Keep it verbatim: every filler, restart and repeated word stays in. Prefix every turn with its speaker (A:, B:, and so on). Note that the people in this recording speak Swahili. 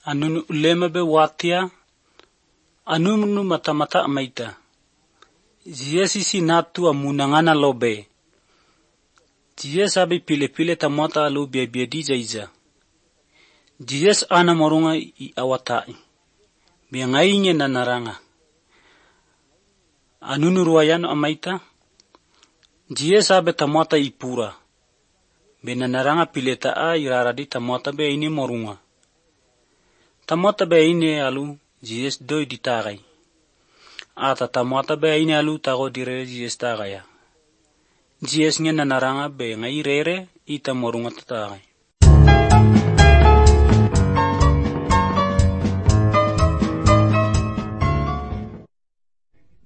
A: Anunu ulema be watia. Anunu mata-mata amaita. Jiesi sinatu amunangana lobe. Jies abi pile-pile tamata alu bia-bia di jaiza. Jies ana morunga I awatai. Biangainya na naranga. Anunu ruayano amaita. Jies abe tamata ipura. Bena naranga pileta a iraradi tamata be ini morunga. Tamata be ini alu jies doi ditagai. Ata tamata be ini alu tago dire jies tagaya. Jies nya nanaranga be ngai rere ita morunga tatagai.